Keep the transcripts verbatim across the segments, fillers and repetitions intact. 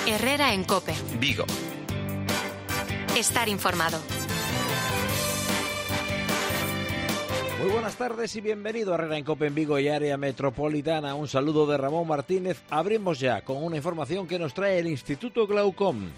Herrera en COPE. Vigo. Estar informado. Muy buenas tardes y bienvenido a Herrera en COPE en Vigo y área metropolitana. Un saludo de Ramón Martínez. Abrimos ya con una información que nos trae el Instituto Glaucom.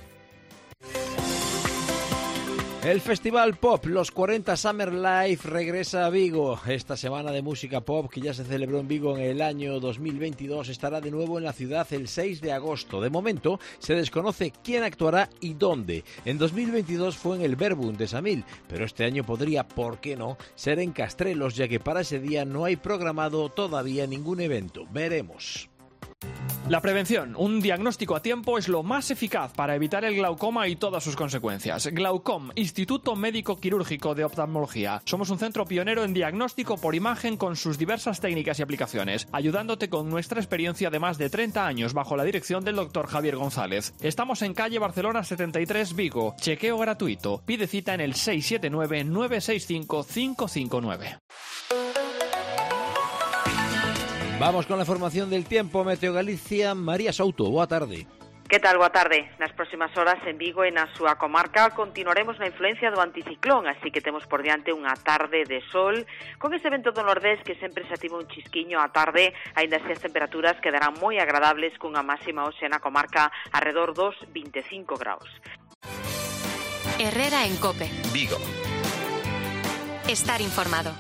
El Festival Pop, los cuarenta Summer Life, regresa a Vigo. Esta semana de música pop, que ya se celebró en Vigo en el año dos mil veintidós, estará de nuevo en la ciudad el seis de agosto. De momento, se desconoce quién actuará y dónde. En dos mil veintidós fue en el Verbum de Samil, pero este año podría, ¿por qué no?, ser en Castrelos, ya que para ese día no hay programado todavía ningún evento. Veremos. La prevención, un diagnóstico a tiempo, es lo más eficaz para evitar el glaucoma y todas sus consecuencias. Glaucom, Instituto Médico Quirúrgico de Oftalmología. Somos un centro pionero en diagnóstico por imagen con sus diversas técnicas y aplicaciones, ayudándote con nuestra experiencia de más de treinta años bajo la dirección del doctor Javier González. Estamos en calle Barcelona setenta y tres, Vigo. Chequeo gratuito. Pide cita en el seis siete nueve, nueve seis cinco, cinco cinco nueve. Vamos con la información del tiempo. Meteo Galicia, María Souto, boa tarde. Que tal, boa tarde? Nas próximas horas en Vigo e na súa comarca continuaremos na influencia do anticiclón, así que temos por diante unha tarde de sol, con ese vento do nordés que sempre se ativa un chisquiño á tarde, aínda así as temperaturas quedarán moi agradables cunha máxima hoxe na comarca arredor dos vinte e cinco graus. Herrera en COPE. Vigo. Estar informado.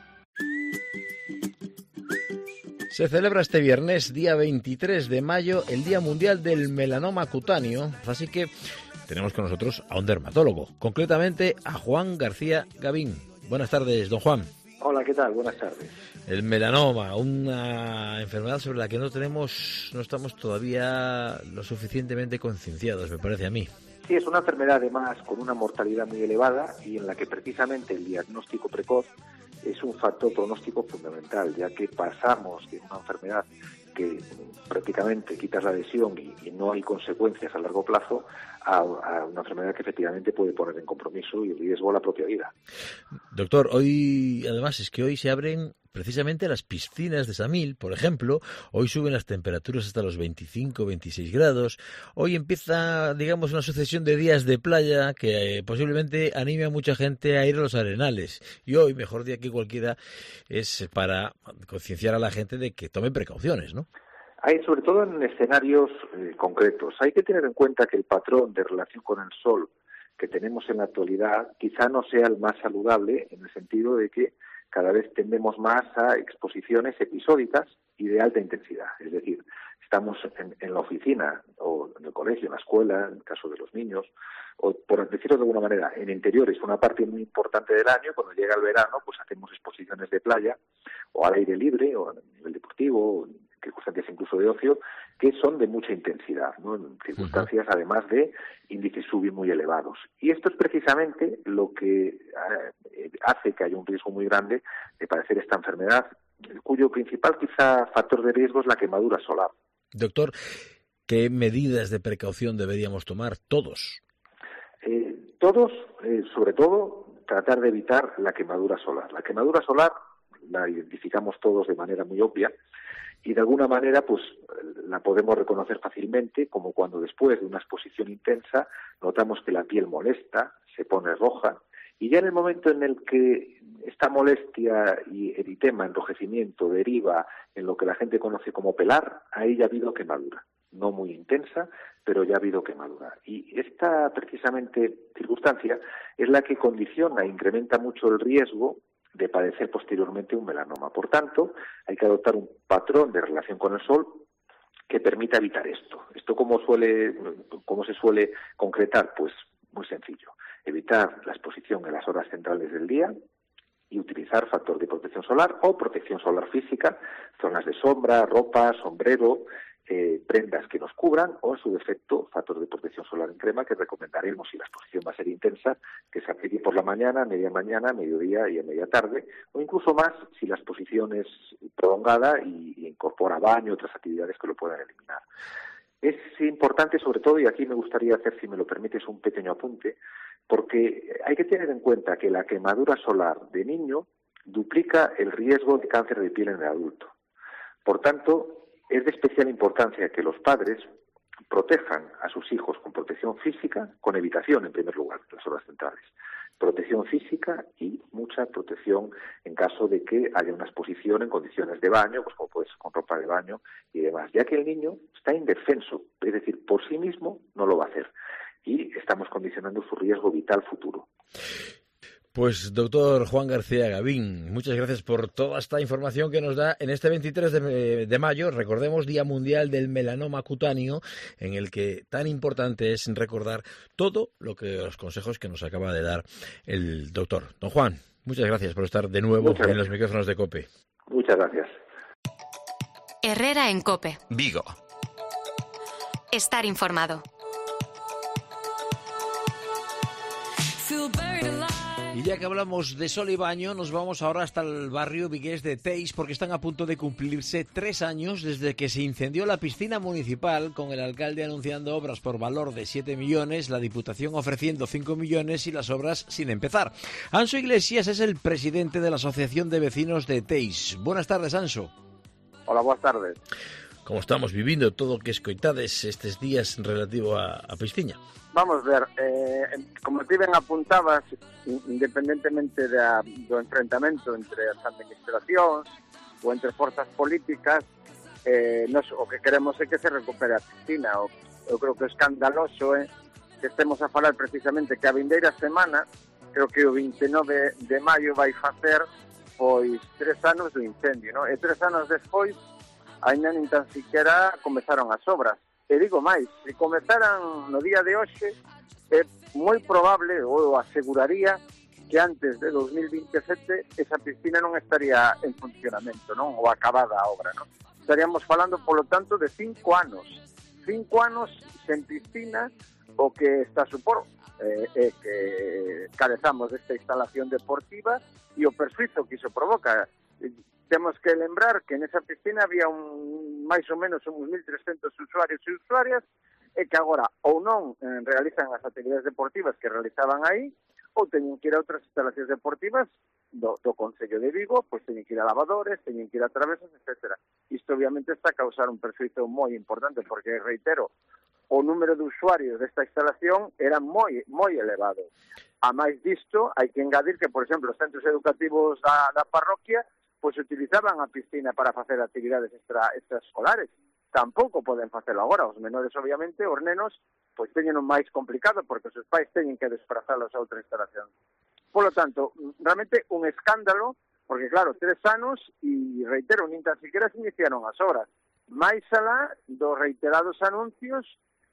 Se celebra este viernes, día veintitrés de mayo, el Día Mundial del Melanoma Cutáneo, así que tenemos con nosotros a un dermatólogo, concretamente a Juan García Gavín. Buenas tardes, don Juan. Hola, ¿qué tal? Buenas tardes. El melanoma, una enfermedad sobre la que no tenemos, no estamos todavía lo suficientemente concienciados, me parece a mí. Sí, es una enfermedad además con una mortalidad muy elevada y en la que precisamente el diagnóstico precoz es un factor pronóstico fundamental, ya que pasamos de una enfermedad que prácticamente quitas la adhesión y, y no hay consecuencias a largo plazo a, a una enfermedad que efectivamente puede poner en compromiso y riesgo la propia vida. Doctor, hoy además es que hoy se abren precisamente las piscinas de Samil, por ejemplo. Hoy suben las temperaturas hasta los veinticinco, veintiséis grados. Hoy empieza, digamos, una sucesión de días de playa que eh, posiblemente anime a mucha gente a ir a los arenales. Y hoy, mejor día que cualquiera, es para concienciar a la gente de que tome precauciones, ¿no? Hay, sobre todo en escenarios eh, concretos. Hay que tener en cuenta que el patrón de relación con el sol que tenemos en la actualidad quizá no sea el más saludable, en el sentido de que cada vez tendemos más a exposiciones episódicas y de alta intensidad. Es decir, estamos en, en la oficina o en el colegio, en la escuela, en el caso de los niños, o por decirlo de alguna manera, en interiores, una parte muy importante del año. Cuando llega el verano, pues hacemos exposiciones de playa o al aire libre o a nivel deportivo, o en circunstancias incluso de ocio, que son de mucha intensidad, ¿no? En circunstancias uh-huh. además de índices S U V I muy elevados. Y esto es precisamente lo que eh, hace que haya un riesgo muy grande de padecer esta enfermedad, cuyo principal quizá factor de riesgo es la quemadura solar. Doctor, ¿qué medidas de precaución deberíamos tomar todos? Eh, todos, eh, sobre todo, tratar de evitar la quemadura solar. La quemadura solar la identificamos todos de manera muy obvia y de alguna manera pues la podemos reconocer fácilmente, como cuando después de una exposición intensa notamos que la piel molesta, se pone roja, y ya en el momento en el que esta molestia y eritema, enrojecimiento, deriva en lo que la gente conoce como pelar, ahí ya ha habido quemadura. No muy intensa, pero ya ha habido quemadura. Y esta, precisamente, circunstancia es la que condiciona e incrementa mucho el riesgo de padecer posteriormente un melanoma. Por tanto, hay que adoptar un patrón de relación con el sol que permita evitar esto. ¿Esto cómo suele, cómo se suele concretar? Pues muy sencillo. Evitar la exposición en las horas centrales del día y utilizar factor de protección solar o protección solar física, zonas de sombra, ropa, sombrero, eh, prendas que nos cubran o, en su defecto, factor de protección solar en crema que recomendaremos si la exposición va a ser intensa, que se aplique por la mañana, media mañana, mediodía y a media tarde, o incluso más si la exposición es prolongada y, y incorpora baño, otras actividades que lo puedan eliminar. Es importante, sobre todo, y aquí me gustaría hacer, si me lo permites, un pequeño apunte, porque hay que tener en cuenta que la quemadura solar de niño duplica el riesgo de cáncer de piel en el adulto. Por tanto, es de especial importancia que los padres protejan a sus hijos con protección física, con evitación en primer lugar, las horas centrales. Protección física y mucha protección en caso de que haya una exposición en condiciones de baño, pues como puede ser con ropa de baño y demás, ya que el niño está indefenso, es decir, por sí mismo no lo va a hacer y estamos condicionando su riesgo vital futuro. Pues doctor Juan García Gavín, muchas gracias por toda esta información que nos da en este veintitrés de mayo, recordemos, Día Mundial del Melanoma Cutáneo, en el que tan importante es recordar todo lo que los consejos que nos acaba de dar el doctor. Don Juan, muchas gracias por estar de nuevo en los micrófonos de COPE. Muchas gracias. Herrera en COPE. Vigo. Estar informado. Y ya que hablamos de sol y baño, nos vamos ahora hasta el barrio vigués de Teis, porque están a punto de cumplirse tres años desde que se incendió la piscina municipal, con el alcalde anunciando obras por valor de siete millones, la Diputación ofreciendo cinco millones y las obras sin empezar. Anso Iglesias es el presidente de la Asociación de Vecinos de Teis. Buenas tardes, Anso. Hola, buenas tardes. Como estamos vivindo todo o que escoitades estes días relativo a, a piscina? Vamos ver, eh, como ti ben apuntabas, independentemente da, do enfrentamento entre as administracións ou entre forzas políticas, eh, nos, o que queremos é que se recupere a piscina. O, eu creo que o escandaloso é que estemos a falar precisamente que a vindeira semana, creo que o veintinueve de maio vai facer pois tres anos do incendio, non? E tres anos despois ainda nin tan siquiera comezaron as obras. E digo máis, se comezaran no día de hoxe, é moi probable, ou aseguraría, que antes de dos mil veintisiete esa piscina non estaría en funcionamento, non? Ou acabada a obra, non? Estaríamos falando, polo tanto, de cinco anos. Cinco anos sen piscina, o que está a supor é eh, eh, que carezamos desta instalación deportiva e o persuizo que iso provoca. Temos que lembrar que nesa piscina había un máis ou menos uns mil trescentos usuarios e usuarias e que agora ou non eh, realizan as actividades deportivas que realizaban aí ou teñen que ir a outras instalacións deportivas do, do Concello de Vigo, pois teñen que ir a lavadores, teñen que ir a travesas, etcétera. Isto obviamente está a causar un perjuízo moi importante porque, reitero, o número de usuarios desta instalación era moi moi elevado. A máis disto, hai que engadir que, por exemplo, os centros educativos da, da parroquia pois utilizaban a piscina para facer actividades extra, extraescolares. Tampouco poden facelo agora. Os menores, obviamente, os nenos, pois teñen un máis complicado porque os seus pais teñen que desprazalos a outra instalación. Por lo tanto, realmente un escándalo, porque claro, tres anos e, reitero, nin tan siquiera se iniciaron as obras. Máis alá dos reiterados anuncios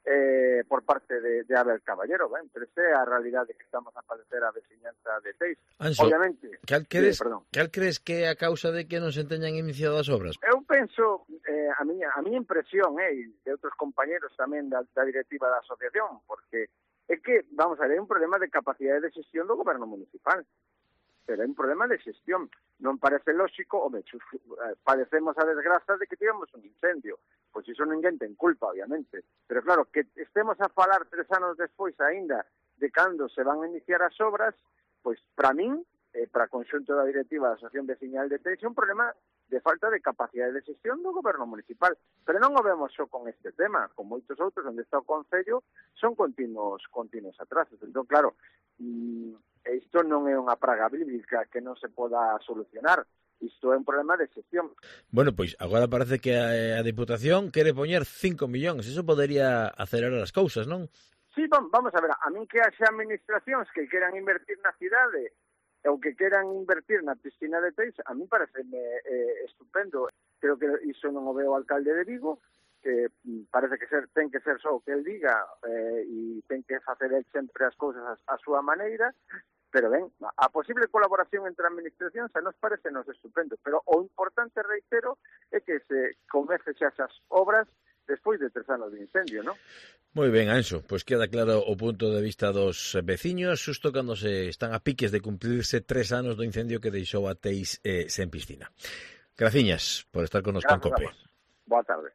eh, por parte de, de Abel Caballero, ben, pero esa é a realidade que estamos a padecer a veciñanza de Teis. Anso, obviamente. Cal crees, sí, cal crees que é a causa de que non se teñan iniciado as obras? Eu penso, eh, a miña a miña impresión, eh, e de outros compañeros tamén da, da directiva da asociación, porque é que, vamos a ver, é un problema de capacidade de xestión do goberno municipal. Pero é un problema de xestión. Non parece lóxico, home, padecemos a desgraza de que tivemos un incendio. Pois iso ninguén ten culpa, obviamente. Pero claro, que estemos a falar tres anos despois aínda de cando se van a iniciar as obras, pois para min, eh, para o conxunto da directiva da Asociación Veciñal de Teis, é un problema de falta de capacidade de xestión do goberno municipal. Pero non o vemos só con este tema, con moitos outros onde está o Concello, son continuos continuos atrasos. Entón, claro, mm, isto non é unha praga bíblica que non se poda solucionar. Isto é un problema de xestión. Bueno, pois agora parece que a, a Diputación quere poñer cinco millóns. Eso podería acelerar as cousas, non? Sí, vamos a ver, a min que haxe administracións que queran invertir na cidade ou que queran invertir na piscina de Teis, a min pareceme eh, estupendo. Creo que iso non o veo o alcalde de Vigo, que parece que ser, ten que ser só o que el diga eh, e ten que facer el sempre as cousas a, a súa maneira. Pero ben, a posible colaboración entre administracións a nos parece nos estupendo, pero o importante, reitero, é que se comece xa esas obras despois de tres anos de incendio, non? Moi ben, Anxo, pois queda claro o punto de vista dos veciños, xusto cando se están a piques de cumplirse tres anos do incendio que deixou a Teis eh, sen piscina. Graciñas por estar con nos con COPE. Boa tarde.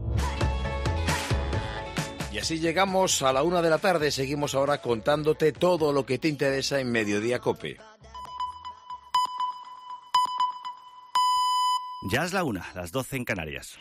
Y así llegamos a la una de la tarde. Seguimos ahora contándote todo lo que te interesa en Mediodía COPE. Ya es la una, las doce en Canarias.